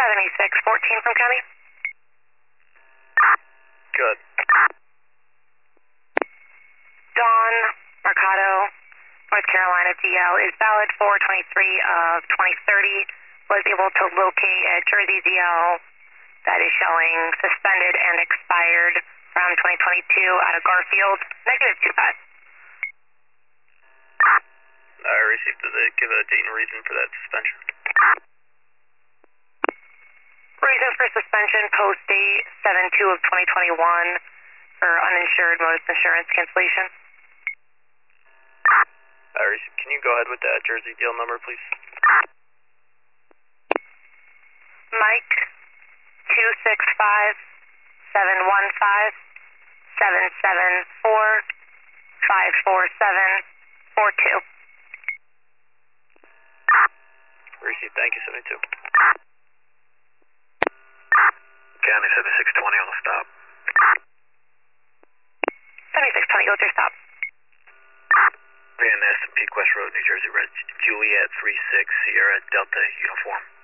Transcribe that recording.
7614 from County. Good. Dawn Mercado, North Carolina DL is valid for 23 of 2030. Was able to locate a Jersey DL that is showing suspended and expired from 2022 out of Garfield. -25. I received. Did they give a date and reason for that suspension? Reason for suspension, post date 7/2 of 2021 for uninsured motorist insurance cancellation. I received. Can you go ahead with that Jersey deal number, please? Mike 265-715-774-54742. Received. Thank you, 72. County 7620 on the stop. 7620, go with your stop. Van Ness, Peak West Road, New Jersey, Red Juliet 36 Sierra Delta uniform.